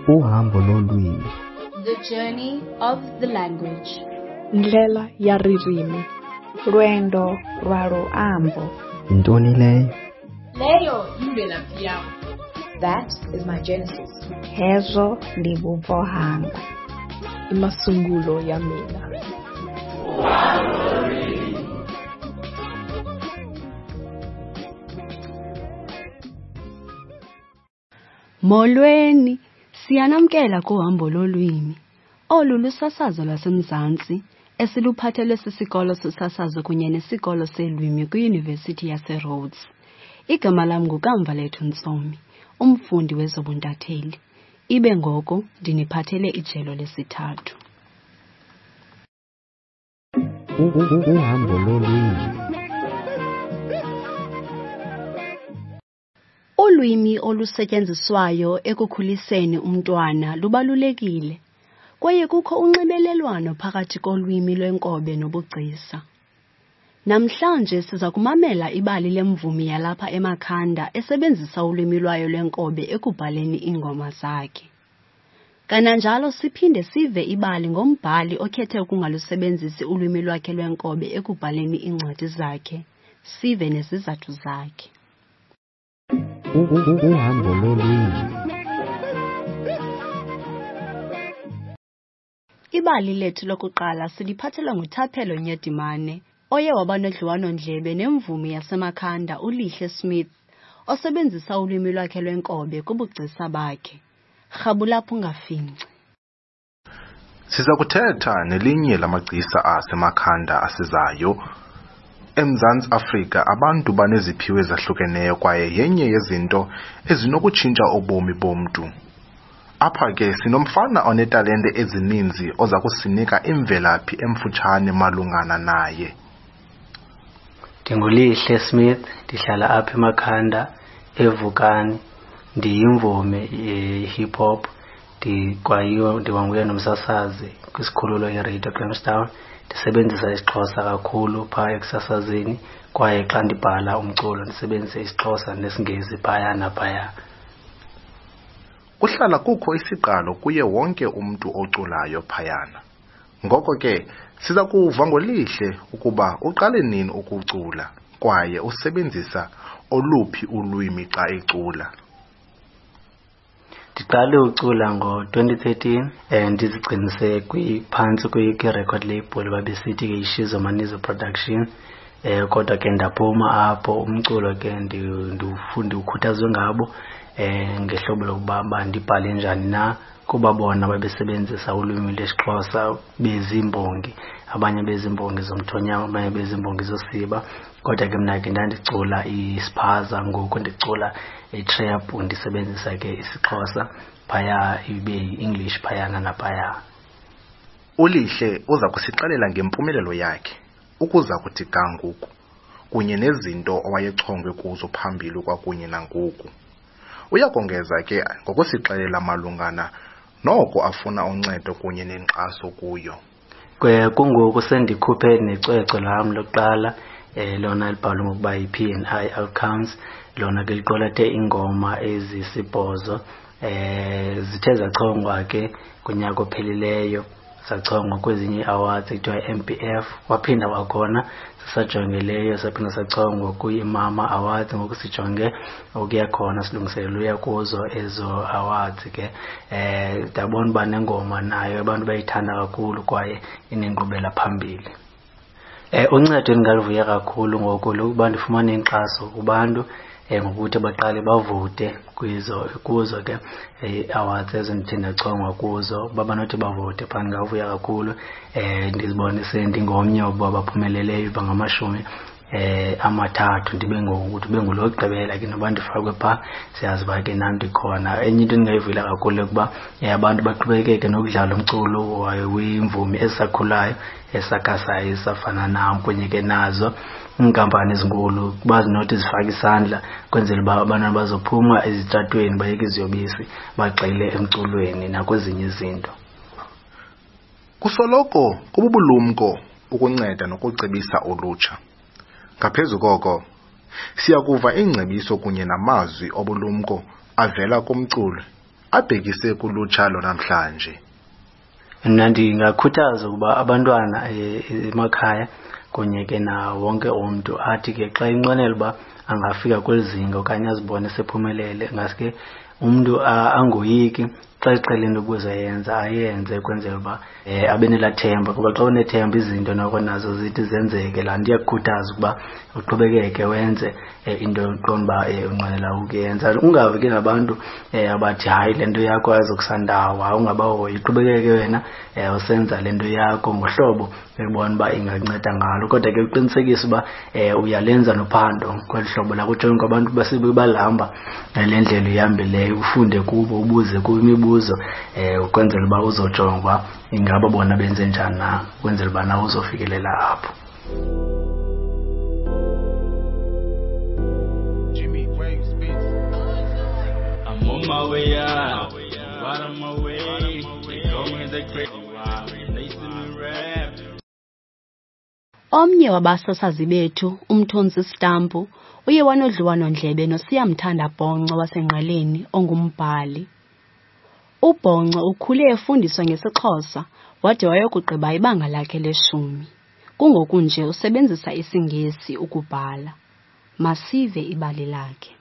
Uhambo lolwimi. The journey of the language. Ndlela ya ririmi. Lwendo lwa luambo. Ntoni leyo? Leyo imvelaphi yam. That is my genesis. Hezo ndi bubvo hanga. Imasungulo ya mina. Molweni, siyanamkela kuhambo lolwimi. Olu lusasazo lwaseMzantsi esiluphathelwe sisikolo sosasazo kunye nesikolo selwimi kwiYunivesithi yaseRhodes. Igama lam nguKamvalethu Ntsomi, umfundi wezobuntatheli. Ibe ngoko ndiniphathele ijelo lesithathu. Uhambo lolwimi. Ulwimi olusetyenziswayo ekukhuliseni umntwana lubalulekile, kwaye kukho unxibelelwano phakathi kolwimi lwenkobe nobugcisa. Namhlanje siza kumamela ibali lemvumi yalapha eMakhanda esebenzisa ulwimi lwayo lwenkobe ekubhaleni iingoma zakhe. Kananjalo siphinde sive ibali ngombhali okhethe ukungalusebenzisi ulwimi lwakhe lwenkobe ekubhaleni iincwadi zakhe, sive nezizathu zakhe. Uhambo lolwimi. Ibali lethu lokuqala siliphathelwa nguThaphelo Nyedimane, oye waba nodliwano-ndlebe nemvumi yaseMakhanda uLihle Smith, osebenzisa ulwimi lwakhe lwenkobe kubugcisa bakhe. Rhabulapho ungafinci. Siza kuthetha nelinye lamagcisa aseMakhanda asizayo. eMzantsi Afrika abantu baneziphiwo ezahlukeneyo kwaye yenye yezinto ezinokutshintsha ubomi bomntu. Apha ke sinomfana onetalente ezininzi oza kusinika imvelaphi emfutshane malungana naye. NdinguLihle Smith, ndihlala apha eMakhanda eVukani, ndiyimvumi ye-hip hop, ndiwanguye nomsasazi kwisikhululo iRadio Grahamstown. Ndisebenzisa isiXhosa kakhulu phaa ekusasazeni, kwaye xa ndibhala umculo ndisebenzisa isiXhosa nesiNgesi phaya naphaya. Kuhlala kukho isiqalo kuye wonke umntu oculayo phayana. Ngoko ke siza kuva ngoLihle ukuba uqale nini ukucula kwaye usebenzisa oluphi ulwimi xa ecula. Ndiqale ucula ngo-2013 ndizigcinise phantsi kwi-record label babesithi ke iShizo Manizo Production. Kodwa ke ndaphuma apho umculo ke ndiwukhuthazwe ngabo ngehlobo lokuba ndibhale njani na, kuba bona babesebenzisa ulwimi lwesiXhosa bezimbongi, abanye bezimbongi zomthonyama, abanye bezimbongi zosiba. Kodwa ke mna ke ndandicula ispaza, ngoku ndicula itrap, ndisebenzisa ke isiXhosa phaya ibe English phayana naphaya. uLihle uza kusixelela ngempumelelo yakhe, ukuza kuthi kanguku, kunye nezinto owayechongwe kuzo phambili kwakunye nangoku. Uyakongeza ke ngokusixelela malungana noko afuna uncedo kunye nenkxaso kuyo. Kungoku sendikhuphe necwecwe lam lokuqala, lona libhalwe ngokuba yi-P&I Outcomes. Lona ke liqulathe ingoma ezisibhozo, zithe zachongwa ke kunyaka ophelileyo, sachongwa kwezinye awards ekuthiwa MPF. Waphinda wakhona sisajongeleyo saphinda sachongwa kwi-Mama Awards, ngoku sijonge ukuya khona silungiselela uya kuzo ezo awards ke. Ndabona uba nengoma nayo abantu bayithanda kakhulu kwaye inenkqubela phambili. Uncedo endingalivuya kakhulu ngoku lokuba ndifumane inkxaso kubantu ngokuthi baqale bavote kuzo ke awards ezo ndithe ndachongwa kuzo. Uba banothi bavote phaa ndingavuya kakhulu. Ndizibone sendingomnye wabaphumeleleyo bangamashumi amathathu, ndibe ngulo wokugqibela ke noba ndifakwe phaa, siyazi uba ke nam ndikhona. Enye into endingayivuyela kakhulu ukuba abantu baqhubekeke nokudlala umculo wemvumi ezisakhulayo esakhasayo esafana nam, kunye ke nazo iinkampani ezinkulu kuba zinothi zifake isandla kwenzela uba abantwana bazophuma ezitratweni bayeke iziyobisi bagxile emculweni nakwezinye izinto. Kusoloko kububulumko ukunceda nokucebisa ulutsha. Ngaphezu koko, siyakuva iingcebiso kunye namazwi obulumko avela kumculi abhekise kulutsha lonamhlanje. Mna ndingakhuthaza ukuba abantwana emakhaya kunye ke nawo wonke umntu athi ke xa inqwenela uba angafika kweli zinga okanye azibone sephumelele, ngaske umntu angoyiki xa ixela into ukuzayenza ayenze ukwenzela uba abe nelathemba, kuba xa unethemba izinto noko nazo zithi zenzeke. Laa nto iyakukhuthaza ukuba uqhubekeke wenze into oqonda uba unqwenela ukuyenza. Ungavi ke nabantu abathi hayi le nto yakho ayizokusandawa, ungabahoyi. Uqhubekeke wena usenza le nto yakho ngohlobo ebona uba inganceda ngalo, kodwa ke uqinisekise uba uyalenza nophando kweli hlobo lakujonga abantu balahamba le ndlela ihambileyo, ufunde kubo, ubuze kubo imibuzo ukwenzela uba uzojonga uba ingaba bona benze njani na, ukwenzela uba nawe uzofikelela apho. I'm on my way out, right on my way, they call me the crazy one, they see me rap. Omnye wabasasazi bethu, uMthunzi Stampu, uye wanodliwano-ndlebe noSiyamthanda Bhongco waseNgqeleni ongumbhali. uBhongco ukhule efundiswa ngesiXhosa wade wayokugqiba ibanga lakhe le-10. Kungoku nje usebenzisa isiNgesi ukubhala. Masive ibali lakhe.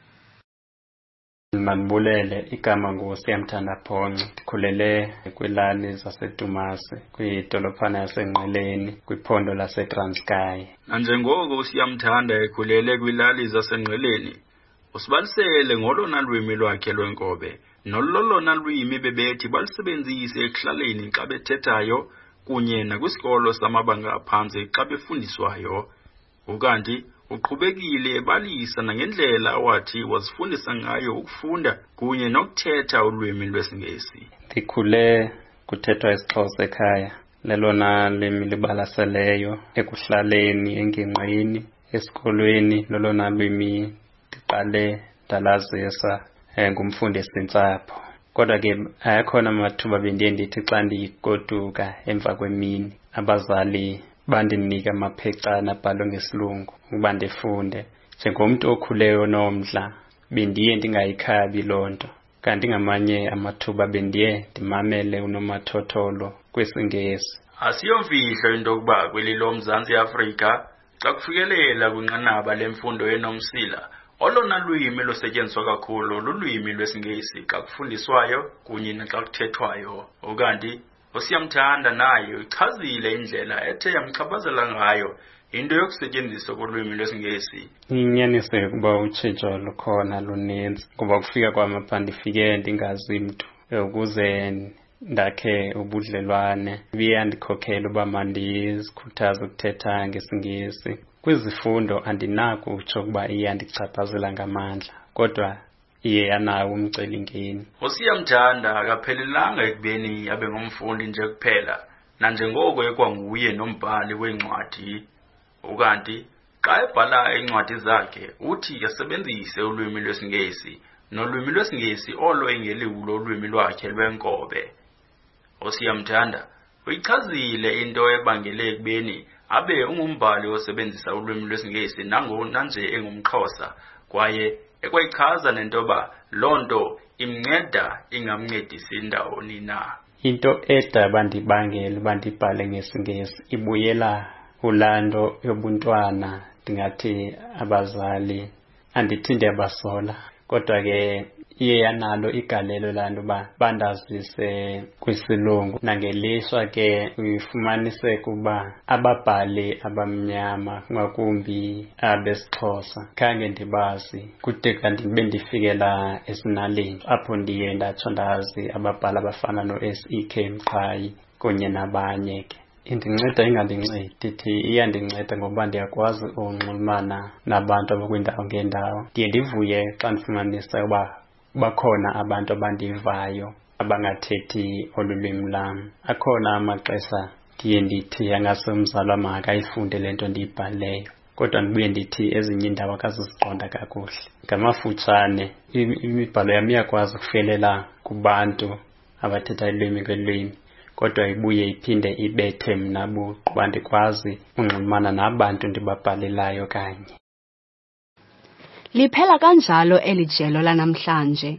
Mandibulele, igama nguSiyamthanda Bhongco. Ndikhulele kwilali zaseDumasi, kwidolophana yaseNgqeleni, kwiphondo laseTranskei. Nanjengoko uSiyamthanda ekhulele kwilali zaseNgqeleni, usibalisele ngolona lwimi lwakhe lwenkobe, nololona lwimi bebethi balisebenzise ekuhlaleni xa bethethayo kunye nakwisikolo samabanga aphantsi xa befundiswayo. Ukanti uqhubekile ebalisa nangendlela awathi wazifundisa ngayo ukufunda kunye nokuthetha ulwimi lwesiNgesi. Ndikhule kuthethwa isiXhosa ekhaya, lelona lwimi libalaseleyo ekuhlaleni, engingqini, esikolweni, lolona lwimi ndiqale ndalazisa ngumfundisintsapho. Kodwa ke ayakhona amathuba bendiye ndithi xa ndigoduka emva kwemini abazali bandinika amaphecana abhalwe ngesilungu ukuba ndifunde. Njengomntu okhuleyo nomdla bendiye ndingayikhabi loo nto, kanti ngamanye amathuba bendiye ndimamele unomathotholo kwesiNgesi. Asiyomfihlo into yokuba kweli loMzantsi Afrika xa kufikelela kwinqanaba lemfundo enomsila, olona lwimi lusetyenziswa kakhulu lulwimi lwesiNgesi xa kufundiswayo kunye naxa kuthethwayo. Ukanti uSiyamthanda naye uchazile indlela ethe yamchaphazela ngayo into yokusetyenziswa kolwimi lwesiNgesi. Inyaniso yokuba utshintsho lukhona luninzi, kuba kufika kwam apha ndifike ndingazi mntu, ukuze ndakhe ubudlelwane biyandikhokhela uba mandizikhuthaze ukuthetha ngesiNgesi. Kwizifundo andinako utsho ukuba iyandichaphazela ngamandla, kodwa iye yanawo umcelimngeni. uSiyamthanda akaphelelanga ekubeni abe ngumfundi nje kuphela, nanjengoko ekwanguye nombhali weencwadi. Ukanti xa ebhala iincwadi zakhe uthi asebenzise ulwimi lwesiNgesi, nolwimi lwesiNgesi olo engeliwulo ulwimi lwakhe lwenkobe. uSiyamthanda uyichazile into ebangele ekubeni abe ungumbhali osebenzisa ulwimi lwesiNgesi nangona nje engumXhosa, kwaye ekwayichaza nentoba loo nto imnceda ingamncedisi ndawoni na. Into eda bandibangela uba ndibhale ngesiNgesi ibuyela kulaa nto yobuntwana. Ndingathi abazali andithi ndiyabasola, kodwa ke iye yanalo igalelo laa nto uba bandazise kwisilungu. Nangelishwa ke uyifumaniseka uba ababhali abamnyama ngakumbi abesiXhosa khange ndibazi kude kanti bendifikela esinaleni, apho ndiye ndatsho ndazi ababhali abafana no-S.E.K. Mqhayi kunye nabanye ke. Indinceda ingandincedi, ndithi iyandinceda ngoba ndiyakwazi unxulumana nabantu abakwiindawo ngeendawo. Ndiye ndivuye xa ndifumanisa uba bakhona abantu abandivayo abangathethi olu lwimi lam. Akhona amaxesha ndiye ndithi angase umzali wam akayifunde le nto ndiyibhaleyo, kodwa ndibuye ndithi ezinye iindawo akaziziqonda kakuhle. Ngamafutshane imibhalo yam iyakwazi ukufikelela kubantu abathetha ilwimi ngelwimi, kodwa ibuye iphinde ibethe mna buqu uba ndikwazi unxulumana nabantu ndibabhalelayo kanye. Liphela kanjalo eli jelo lanamhlanje.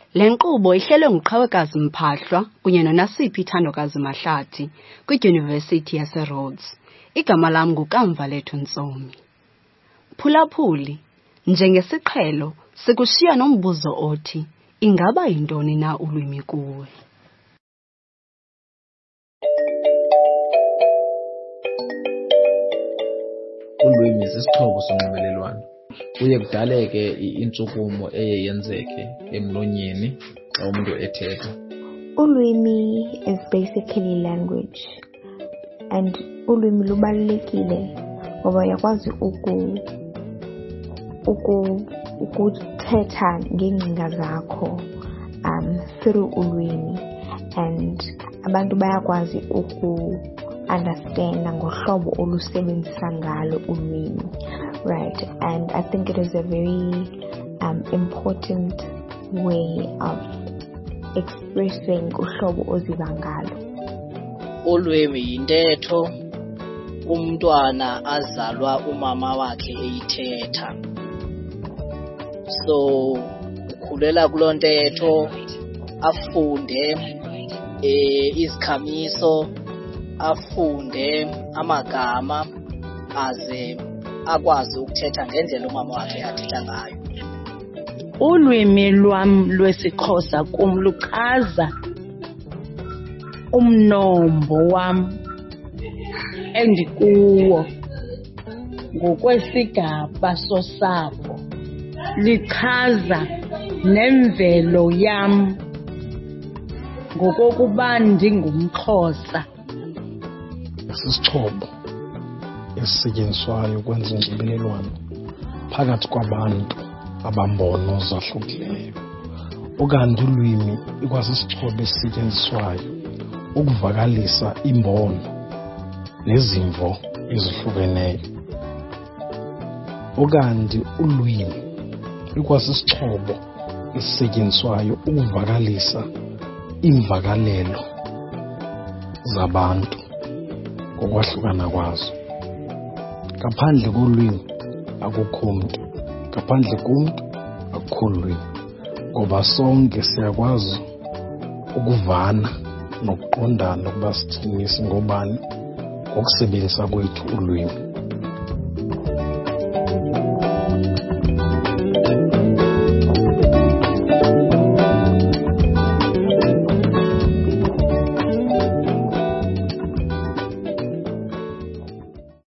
Le nkqubo ihlelwe nguQhawekazi Mphahlwa kunye noNasiphi Thandokazi Mahlathi kwiDyunivesithi yaseRhodes. Igama lam nguKamva Lethu Ntsomi. Phulaphuli, njengesiqhelo sikushiya nombuzo othi, ingaba yintoni na ulwimi kuwe? Ulwimi sisixhobo sonxibelelwano. Kuye kudaleke intshukumo eye yenzeke emlonyeni xa umuntu ethetha. Ulwimi is basically language, and ulwimi lubalulekile ngoba uyakwazi ukuthetha ngeengcinga zakho through ulwimi, and abantu bayakwazi understand ngohlobo olusebenzisa ngalo ulwimi, right? And I think it is a very important way of expressing uhlobo oziva ngalo. Ulwimi yintetho umntwana azalwa umama wakhe eyithetha. So ukhulela kuloo ntetho, afunde izikhamiso, afunde amagama, aze akwazi ukuthetha ngendlela umama wakhe athetha ngayo. Ulwimi lwam lwesiXhosa kum luchaza umnombo wam endikuwo ngokwesigaba sosapho. Lichaza nemvelo yam ngokokuba ndingumXhosa. Sisixhobo esisetyenziswayo ukwenza unxibelelwano phakathi kwabantu abambono zahlukileyo. Ukanti ulwimi ikwasisixhobo esisetyenziswayo ukuvakalisa imbono nezimvo ezihlukeneyo. Ukanti ulwimi ikwasisixhobo esisetyenziswayo ukuvakalisa imvakalelo zabantu ngokwahlukana kwazo. Ngaphandle kolwimi akukho mntu, ngaphandle komntu akukho lwimi, ngoba sonke siyakwazi ukuvana nokuqondana ukuba sithini singobani ngokusebenzisa kwethu ulwimi.